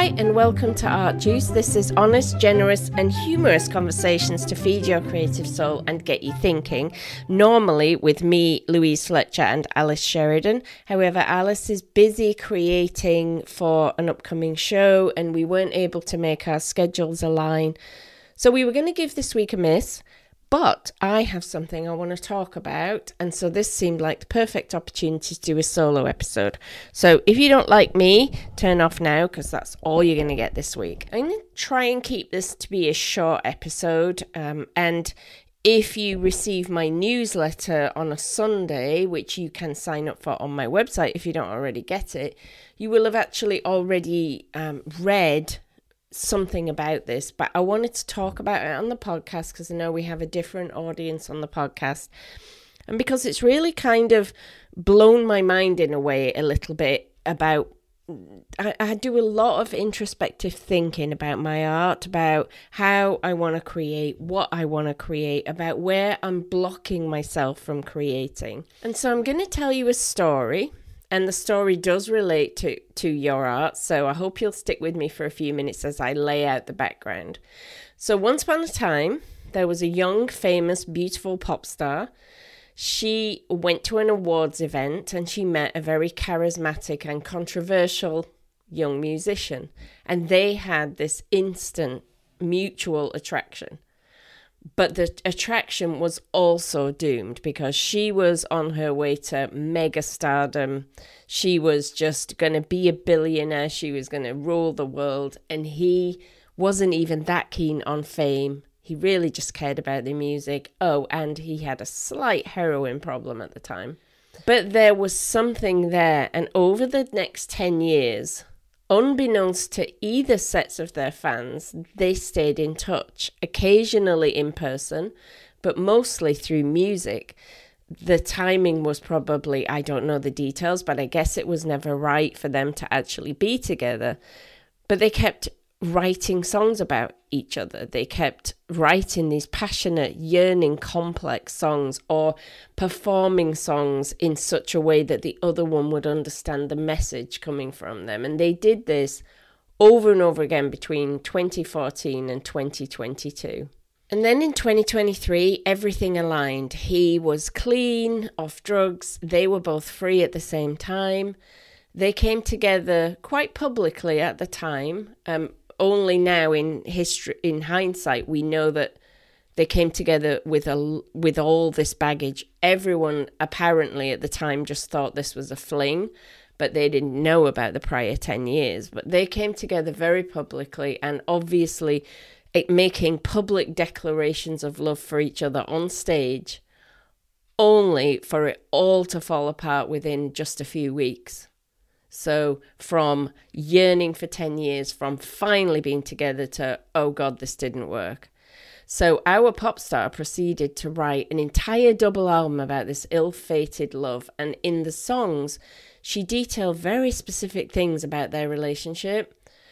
Hi and welcome to Art Juice. This is honest, generous and humorous conversations to feed your creative soul and get you thinking. Normally with me, Louise Fletcher and Alice Sheridan. However, Alice is busy creating for an upcoming show and we weren't able to make our schedules align. So we were going to give this week a miss. But I have something I want to talk about, and so this seemed like the perfect opportunity to do a solo episode. So if you don't like me, turn off now, because that's all you're going to get this week. I'm going to try and keep this to be a short episode, and if you receive my newsletter on a Sunday, which you can sign up for on my website if you don't already get it, you will have actually already read something about this, but I wanted to talk about it on the podcast because I know we have a different audience on the podcast, and because it's really kind of blown my mind in a way a little bit about I do a lot of introspective thinking about my art, about how I want to create, what I want to create, about where I'm blocking myself from creating. And so I'm going to tell you a story. And the story does relate to your art, so I hope you'll stick with me for a few minutes as I lay out the background. So once upon a time, there was a young, famous, beautiful pop star. She went to an awards event and she met a very charismatic and controversial young musician. And they had this instant mutual attraction. But the attraction was also doomed because she was on her way to mega stardom. She was just going to be a billionaire. She was going to rule the world. And he wasn't even that keen on fame. He really just cared about the music. Oh, and he had a slight heroin problem at the time. But there was something there. And over the next 10 years, unbeknownst to either sets of their fans, they stayed in touch, occasionally in person, but mostly through music. The timing was probably, I don't know the details, but I guess it was never right for them to actually be together. But they kept writing songs about each other. They kept writing these passionate, yearning, complex songs or performing songs in such a way that the other one would understand the message coming from them. And they did this over and over again between 2014 and 2022. And then in 2023, everything aligned. He was clean, off drugs. They were both free at the same time. They came together quite publicly at the time. Only now in history, in hindsight, we know that they came together with all this baggage. Everyone apparently at the time just thought this was a fling, but they didn't know about the prior 10 years. But they came together very publicly and obviously making public declarations of love for each other on stage, only for it all to fall apart within just a few weeks. So from yearning for 10 years, from finally being together to, oh God, this didn't work. So our pop star proceeded to write an entire double album about this ill-fated love. And in the songs, she detailed very specific things about their relationship.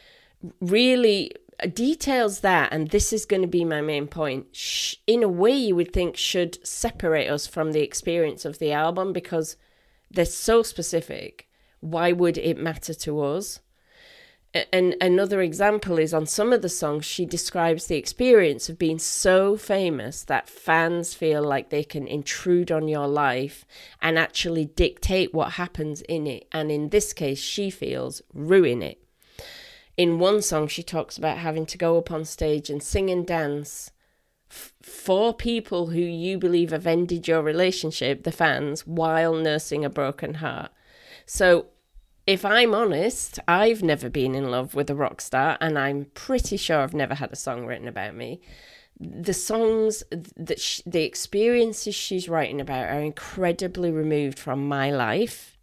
Really details that, and this is going to be my main point, in a way you would think should separate us from the experience of the album because they're so specific. Why would it matter to us? And another example is on some of the songs, she describes the experience of being so famous that fans feel like they can intrude on your life and actually dictate what happens in it. And in this case, she feels ruin it. In one song, she talks about having to go up on stage and sing and dance for people who you believe have ended your relationship, the fans, while nursing a broken heart. So if I'm honest, I've never been in love with a rock star, and I'm pretty sure I've never had a song written about me. The songs, the experiences she's writing about are incredibly removed from my life,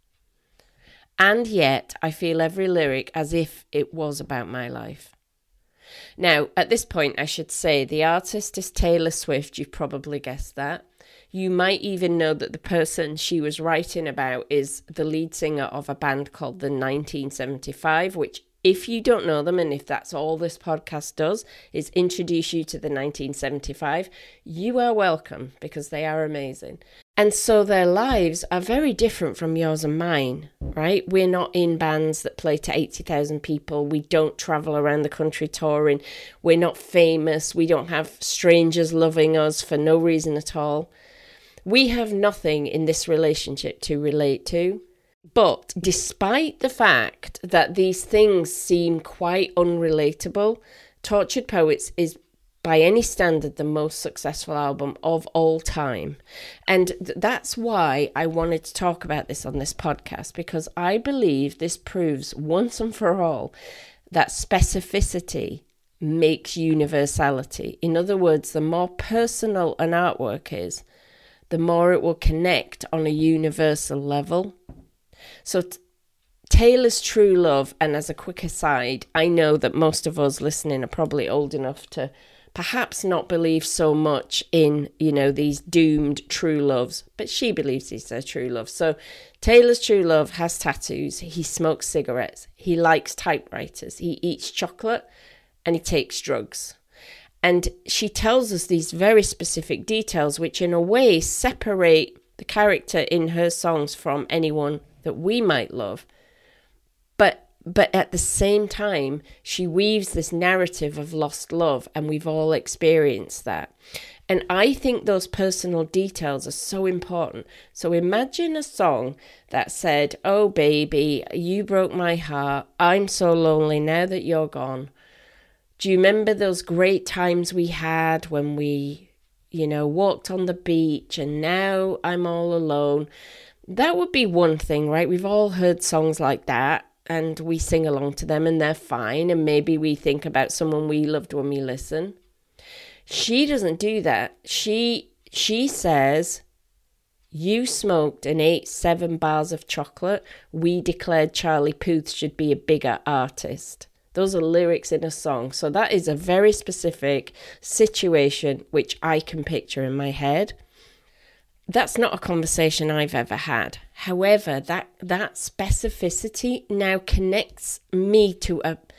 and yet I feel every lyric as if it was about my life. Now, at this point, I should say the artist is Taylor Swift. You've probably guessed that. You might even know that the person she was writing about is the lead singer of a band called the 1975, which If you don't know them, and if that's all this podcast does, is introduce you to the 1975, you are welcome, because they are amazing. And so their lives are very different from yours and mine, right? We're not in bands that play to 80,000 people. We don't travel around the country touring. We're not famous. We don't have strangers loving us for no reason at all. We have nothing in this relationship to relate to. But despite the fact that these things seem quite unrelatable, Tortured Poets is by any standard the most successful album of all time. And that's why I wanted to talk about this on this podcast, because I believe this proves once and for all that specificity makes universality. In other words, the more personal an artwork is, the more it will connect on a universal level. So Taylor's True Love, and as a quick aside, I know that most of us listening are probably old enough to perhaps not believe so much in, these doomed true loves, but she believes these are true love. So Taylor's True Love has tattoos, he smokes cigarettes, he likes typewriters, he eats chocolate, and he takes drugs. And she tells us these very specific details, which in a way separate the character in her songs from anyone that we might love. But at the same time, she weaves this narrative of lost love, and we've all experienced that. And I think those personal details are so important. So imagine a song that said, "Oh baby, you broke my heart. I'm so lonely now that you're gone. Do you remember those great times we had when we, walked on the beach, and now I'm all alone?" That would be one thing, right? We've all heard songs like that, and we sing along to them, and they're fine. And maybe we think about someone we loved when we listen. She doesn't do that. She says, "You smoked and ate 7 bars of chocolate. We declared Charlie Puth should be a bigger artist." Those are lyrics in a song. So that is a very specific situation which I can picture in my head. That's not a conversation I've ever had. However, that specificity now connects me to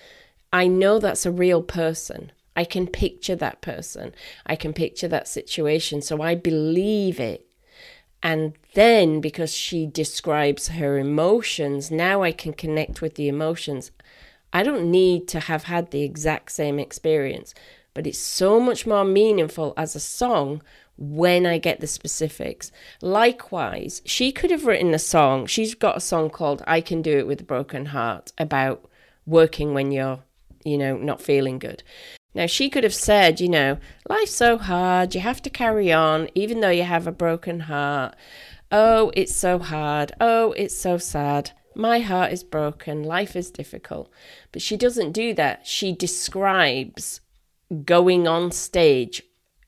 I know that's a real person. I can picture that person. I can picture that situation. So I believe it. And then because she describes her emotions, now I can connect with the emotions. I don't need to have had the exact same experience, but it's so much more meaningful as a song when I get the specifics. Likewise, she could have written a song. She's got a song called "I Can Do It With a Broken Heart" about working when you're, not feeling good. Now, she could have said, life's so hard, you have to carry on, even though you have a broken heart. Oh, it's so hard. Oh, it's so sad. My heart is broken. Life is difficult. But she doesn't do that. She describes going on stage,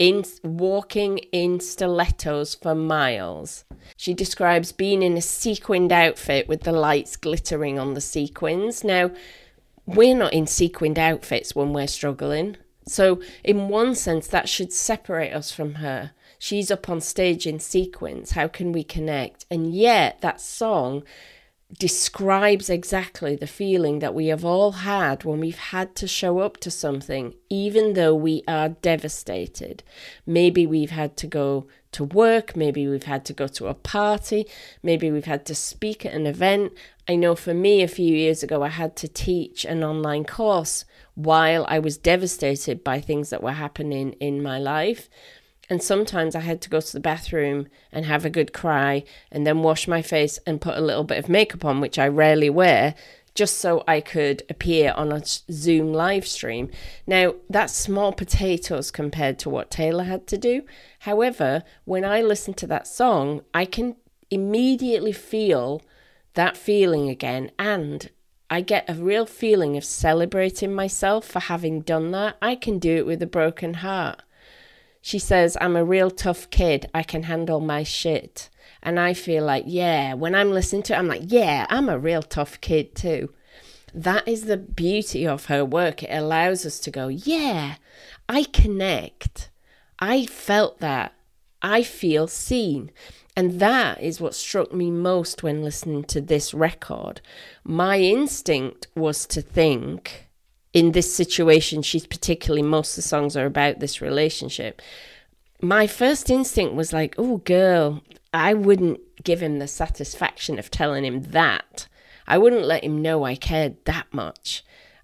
walking in stilettos for miles. She describes being in a sequined outfit with the lights glittering on the sequins. Now, we're not in sequined outfits when we're struggling. So in one sense, that should separate us from her. She's up on stage in sequins. How can we connect? And yet that song describes exactly the feeling that we have all had when we've had to show up to something, even though we are devastated. Maybe we've had to go to work, maybe we've had to go to a party, maybe we've had to speak at an event. I know for me, a few years ago, I had to teach an online course while I was devastated by things that were happening in my life. And sometimes I had to go to the bathroom and have a good cry and then wash my face and put a little bit of makeup on, which I rarely wear, just so I could appear on a Zoom live stream. Now, that's small potatoes compared to what Taylor had to do. However, when I listen to that song, I can immediately feel that feeling again, and I get a real feeling of celebrating myself for having done that. I can do it with a broken heart. She says, "I'm a real tough kid. I can handle my shit." And I feel like, yeah, when I'm listening to it, I'm like, yeah, I'm a real tough kid too. That is the beauty of her work. It allows us to go, yeah, I connect. I felt that. I feel seen. And that is what struck me most when listening to this record. My instinct was to think, in this situation, most of the songs are about this relationship. My first instinct was like, oh, girl, I wouldn't give him the satisfaction of telling him that. I wouldn't let him know I cared that much.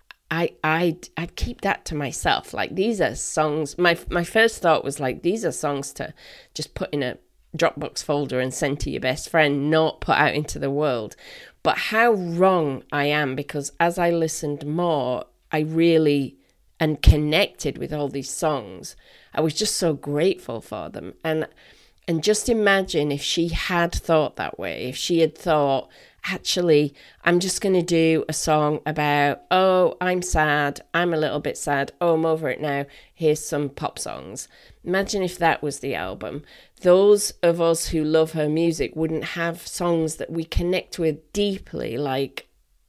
I'd keep that to myself. Like, these are songs. My first thought was like, these are songs to just put in a Dropbox folder and send to your best friend, not put out into the world. But how wrong I am, because as I listened more, I really and connected with all these songs. I was just so grateful for them. And just imagine if she had thought that way, if she had thought, actually, I'm just going to do a song about, oh, I'm sad, I'm a little bit sad, oh, I'm over it now, here's some pop songs. Imagine if that was the album. Those of us who love her music wouldn't have songs that we connect with deeply, like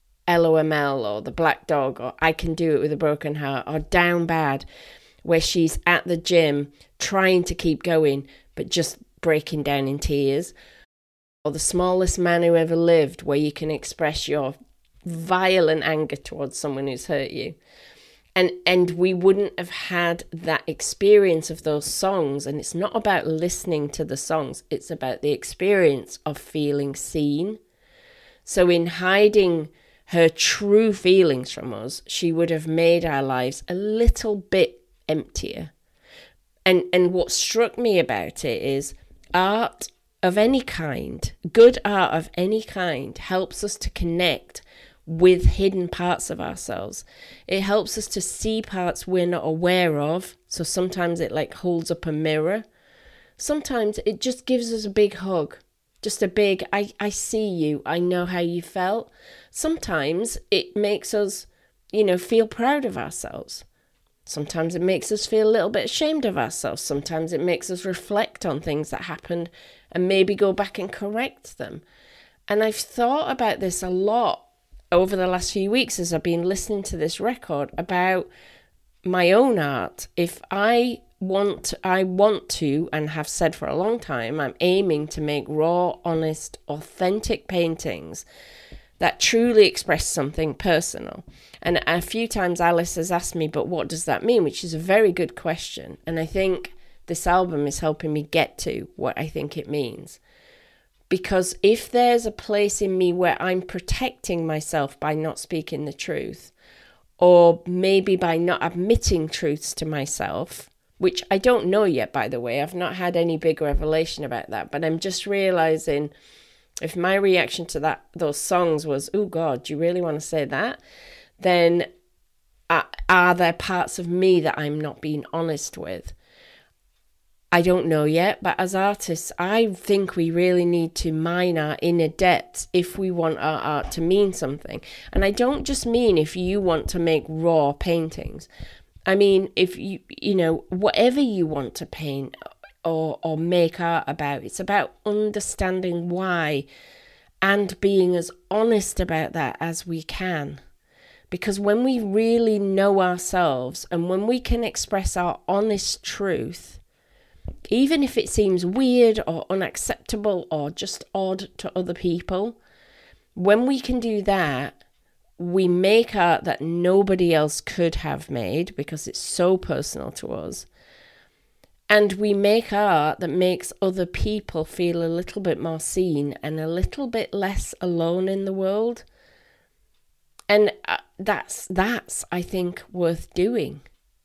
LOML or The Black Dog or I Can Do It With a Broken Heart or Down Bad, where she's at the gym trying to keep going but just breaking down in tears. Or The Smallest Man Who Ever Lived, where you can express your violent anger towards someone who's hurt you. And we wouldn't have had that experience of those songs. And it's not about listening to the songs. It's about the experience of feeling seen. So in hiding her true feelings from us, she would have made our lives a little bit emptier. And what struck me about it is art of any kind, good art of any kind, helps us to connect with hidden parts of ourselves. It helps us to see parts we're not aware of. So sometimes it like holds up a mirror. Sometimes it just gives us a big hug. Just a big, I see you, I know how you felt. Sometimes it makes us, feel proud of ourselves. Sometimes it makes us feel a little bit ashamed of ourselves. Sometimes it makes us reflect on things that happened and maybe go back and correct them. And I've thought about this a lot over the last few weeks as I've been listening to this record about my own art. If I want to, and have said for a long time, I'm aiming to make raw, honest, authentic paintings that truly express something personal. And a few times Alice has asked me, but what does that mean? Which is a very good question. And I think this album is helping me get to what I think it means. Because if there's a place in me where I'm protecting myself by not speaking the truth, or maybe by not admitting truths to myself, which I don't know yet, by the way, I've not had any big revelation about that, but I'm just realizing if my reaction to those songs was, oh God, do you really want to say that? Then are there parts of me that I'm not being honest with? I don't know yet, but as artists, I think we really need to mine our inner depths if we want our art to mean something. And I don't just mean if you want to make raw paintings. I mean, if whatever you want to paint or make art about, it's about understanding why and being as honest about that as we can. Because when we really know ourselves and when we can express our honest truth, even if it seems weird or unacceptable or just odd to other people, when we can do that, we make art that nobody else could have made because it's so personal to us. And we make art that makes other people feel a little bit more seen and a little bit less alone in the world. And that's I think, worth doing.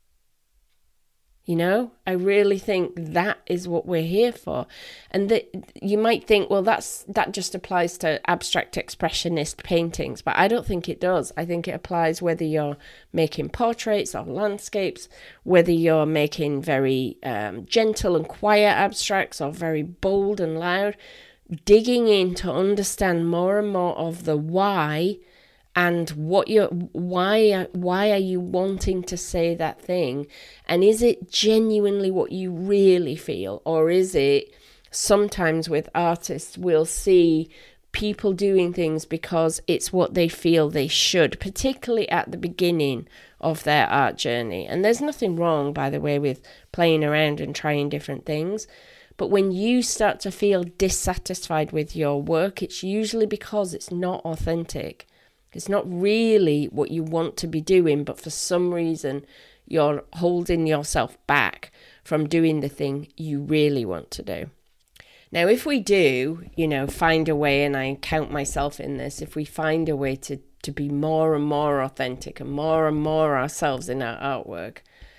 I really think that is what we're here for. And you might think, well, that just applies to abstract expressionist paintings, but I don't think it does. I think it applies whether you're making portraits or landscapes, whether you're making very gentle and quiet abstracts or very bold and loud. Digging in to understand more and more of the why and why are you wanting to say that thing? And is it genuinely what you really feel? Or is it sometimes with artists, we'll see people doing things because it's what they feel they should, particularly at the beginning of their art journey. And there's nothing wrong, by the way, with playing around and trying different things. But when you start to feel dissatisfied with your work, it's usually because it's not authentic. It's not really what you want to be doing, but for some reason, you're holding yourself back from doing the thing you really want to do. Now, if we do, find a way, and I count myself in this, if we find a way to be more and more authentic and more ourselves in our artwork,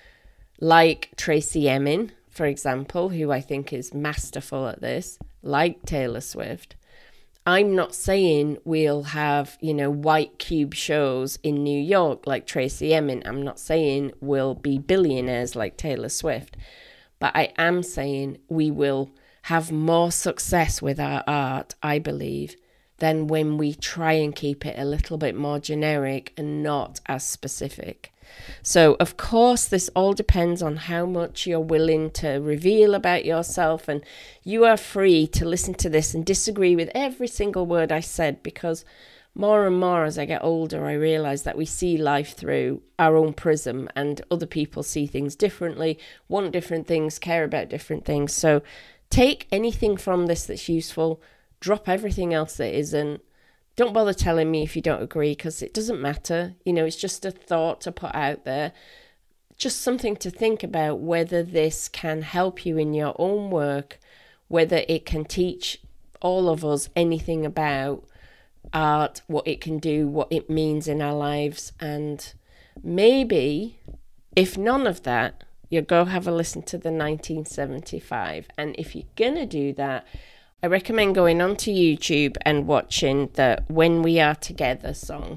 like Tracey Emin, for example, who I think is masterful at this, like Taylor Swift, I'm not saying we'll have, white cube shows in New York like Tracey Emin. I'm not saying we'll be billionaires like Taylor Swift. But I am saying we will have more success with our art, I believe, than when we try and keep it a little bit more generic and not as specific. So, of course, this all depends on how much you're willing to reveal about yourself, and you are free to listen to this and disagree with every single word I said, because more and more as I get older, I realize that we see life through our own prism, and other people see things differently, want different things, care about different things. So take anything from this that's useful, drop everything else that isn't. Don't bother telling me if you don't agree, because it doesn't matter. It's just a thought to put out there. Just something to think about, whether this can help you in your own work, whether it can teach all of us anything about art, what it can do, what it means in our lives. And maybe, if none of that, you go have a listen to the 1975. And if you're going to do that, I recommend going onto YouTube and watching the When We Are Together song,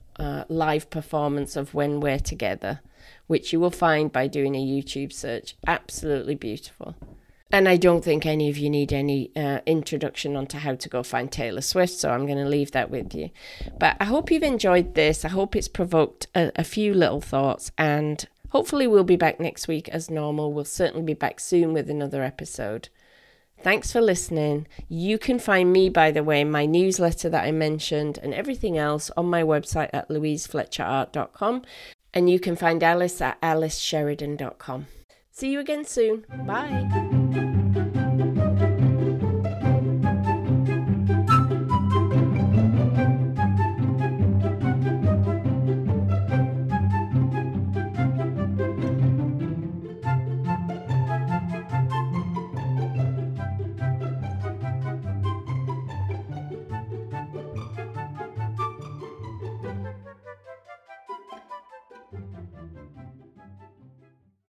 live performance of When We're Together, which you will find by doing a YouTube search. Absolutely beautiful. And I don't think any of you need any introduction onto how to go find Taylor Swift, so I'm going to leave that with you. But I hope you've enjoyed this. I hope it's provoked a few little thoughts, and hopefully we'll be back next week as normal. We'll certainly be back soon with another episode. Thanks for listening. You can find me, by the way, my newsletter that I mentioned and everything else on my website at louisefletcherart.com. And you can find Alice at alicesheridan.com. See you again soon. Bye.